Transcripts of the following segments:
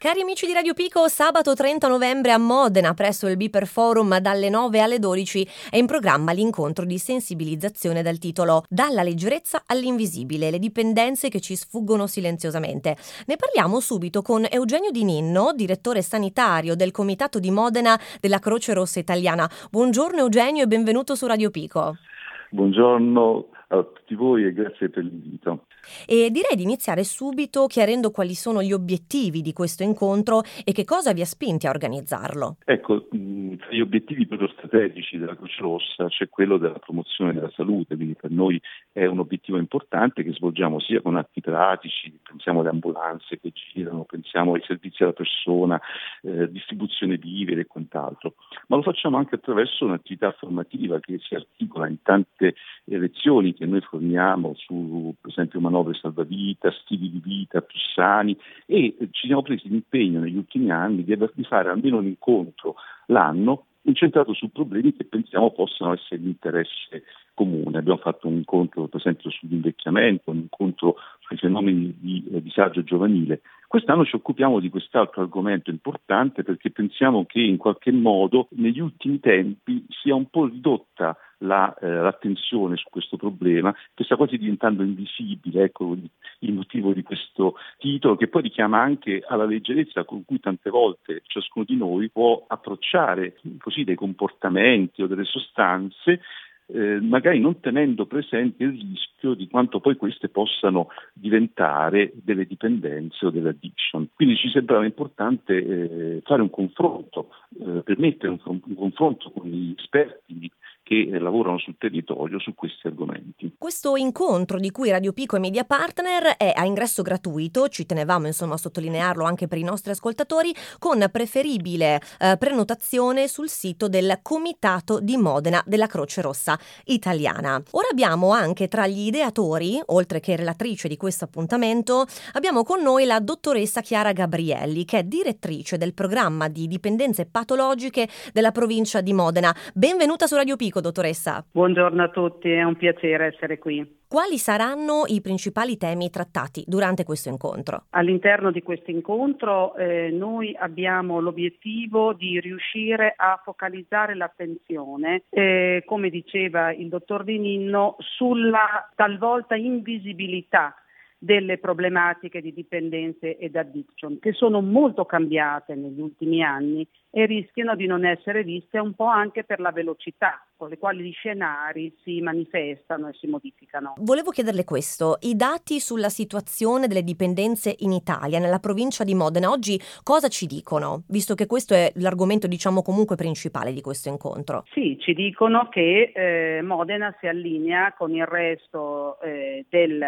Cari amici di Radio Pico, sabato 30 novembre a Modena, presso il Biper Forum, dalle 9 alle 12, è in programma l'incontro di sensibilizzazione dal titolo Dalla leggerezza all'invisibile, le dipendenze che ci sfuggono silenziosamente. Ne parliamo subito con Eugenio Di Ninno, direttore sanitario del Comitato di Modena della Croce Rossa Italiana. Buongiorno Eugenio e benvenuto su Radio Pico. Buongiorno a tutti voi e grazie per l'invito. E direi di iniziare subito chiarendo quali sono gli obiettivi di questo incontro e che cosa vi ha spinti a organizzarlo. Ecco, tra gli obiettivi proprio strategici della Croce Rossa c'è quello della promozione della salute, quindi per noi è un obiettivo importante che svolgiamo sia con atti pratici, pensiamo alle ambulanze che girano, pensiamo ai servizi alla persona, distribuzione di viveri e quant'altro, ma lo facciamo anche attraverso un'attività formativa che si articola in tante lezioni che noi forniamo su, per esempio, manovre salvavita, stili di vita più sani, e ci siamo presi l'impegno negli ultimi anni di fare almeno un incontro l'anno incentrato su problemi che pensiamo possano essere di interesse comune. Abbiamo fatto un incontro per esempio sull'invecchiamento, un incontro sui fenomeni di disagio giovanile. Quest'anno ci occupiamo di quest'altro argomento importante perché pensiamo che in qualche modo negli ultimi tempi sia un po' ridotta l'attenzione su questo problema, che sta quasi diventando invisibile, ecco il motivo di questo titolo, che poi richiama anche alla leggerezza con cui tante volte ciascuno di noi può approcciare così dei comportamenti o delle sostanze, magari non tenendo presente il rischio di quanto poi queste possano diventare delle dipendenze o delle addiction. Quindi ci sembrava importante fare un confronto, permettere un confronto con gli esperti che lavorano sul territorio su questi argomenti. Questo incontro di cui Radio Pico e Media Partner è a ingresso gratuito, ci tenevamo a sottolinearlo anche per i nostri ascoltatori, con preferibile prenotazione sul sito del Comitato di Modena della Croce Rossa Italiana. Ora abbiamo anche tra gli ideatori, oltre che relatrice di questo appuntamento, abbiamo con noi la dottoressa Chiara Gabrielli, che è direttrice del programma di dipendenze patologiche della provincia di Modena. Benvenuta su Radio Pico, dottoressa. Buongiorno a tutti, è un piacere essere qui. Quali saranno i principali temi trattati durante questo incontro? All'interno di questo incontro noi abbiamo l'obiettivo di riuscire a focalizzare l'attenzione, come diceva il dottor Di Ninno, sulla talvolta invisibilità delle problematiche di dipendenze ed addiction, che sono molto cambiate negli ultimi anni e rischiano di non essere viste un po' anche per la velocità con le quali gli scenari si manifestano e si modificano. Volevo chiederle questo, i dati sulla situazione delle dipendenze in Italia, nella provincia di Modena, oggi cosa ci dicono? Visto che questo è l'argomento, comunque principale di questo incontro. Sì, ci dicono che Modena si allinea con il resto del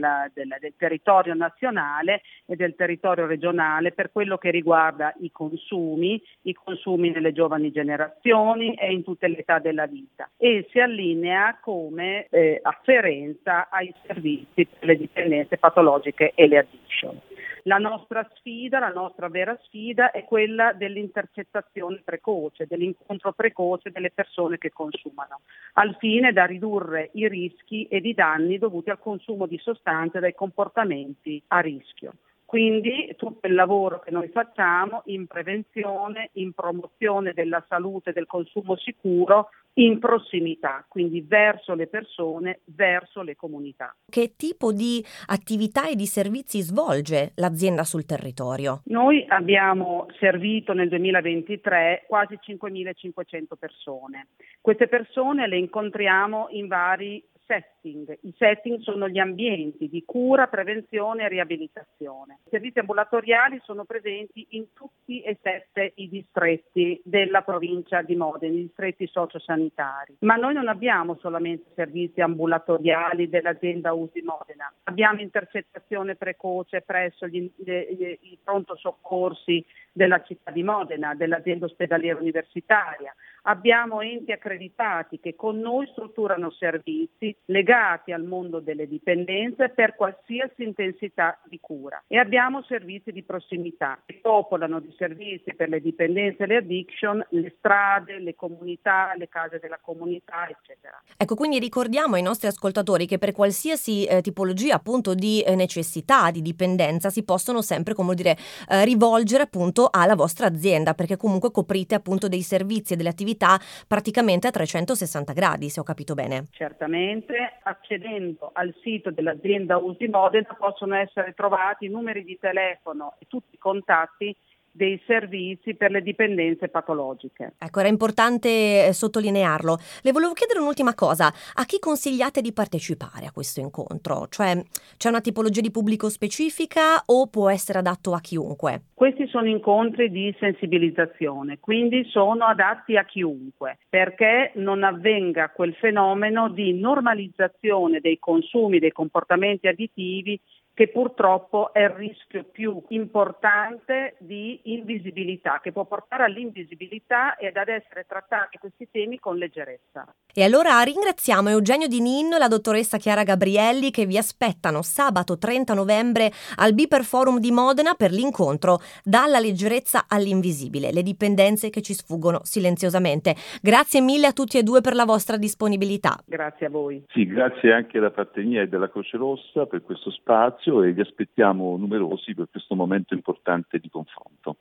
territorio nazionale e del territorio regionale per quello che riguarda i consumi nelle giovani generazioni e in tutte le età della vita, e si allinea come afferenza ai servizi per le dipendenze patologiche e le addiction. La nostra vera sfida è quella dell'intercettazione precoce, dell'incontro precoce delle persone che consumano, al fine da ridurre i rischi ed i danni dovuti al consumo di sostanze e dai comportamenti a rischio. Quindi tutto il lavoro che noi facciamo in prevenzione, in promozione della salute e del consumo sicuro in prossimità, quindi verso le persone, verso le comunità. Che tipo di attività e di servizi svolge l'azienda sul territorio? Noi abbiamo servito nel 2023 quasi 5.500 persone. Queste persone le incontriamo in vari setting. I setting sono gli ambienti di cura, prevenzione e riabilitazione. I servizi ambulatoriali sono presenti in tutti e 7 i distretti della provincia di Modena, i distretti sociosanitari. Ma noi non abbiamo solamente servizi ambulatoriali dell'azienda USI Modena, abbiamo intercettazione precoce presso i pronto soccorsi della città di Modena, dell'azienda ospedaliera universitaria, Abbiamo enti accreditati che con noi strutturano servizi legati al mondo delle dipendenze per qualsiasi intensità di cura, e abbiamo servizi di prossimità che popolano di servizi per le dipendenze e le addiction, le strade, le comunità, le case della comunità, eccetera. Ecco, quindi ricordiamo ai nostri ascoltatori che per qualsiasi tipologia appunto di necessità, di dipendenza, si possono sempre, come dire, rivolgere appunto alla vostra azienda, perché comunque coprite appunto dei servizi e delle attività praticamente a 360 gradi, se ho capito bene. Certamente, accedendo al sito dell'azienda USI Modena possono essere trovati i numeri di telefono e tutti i contatti dei servizi per le dipendenze patologiche. Ecco, era importante sottolinearlo. Le volevo chiedere un'ultima cosa. A chi consigliate di partecipare a questo incontro? Cioè, c'è una tipologia di pubblico specifica o può essere adatto a chiunque? Questi sono incontri di sensibilizzazione, quindi sono adatti a chiunque, perché non avvenga quel fenomeno di normalizzazione dei consumi, dei comportamenti additivi, che purtroppo è il rischio più importante di invisibilità, che può portare all'invisibilità ed ad essere trattati questi temi con leggerezza. E allora ringraziamo Eugenio Di Ninno e la dottoressa Chiara Gabrielli, che vi aspettano sabato 30 novembre al Biper Forum di Modena per l'incontro Dalla leggerezza all'invisibile, le dipendenze che ci sfuggono silenziosamente. Grazie mille a tutti e due per la vostra disponibilità. Grazie a voi. Sì, grazie anche da parte mia e della Croce Rossa per questo spazio, e vi aspettiamo numerosi per questo momento importante di confronto.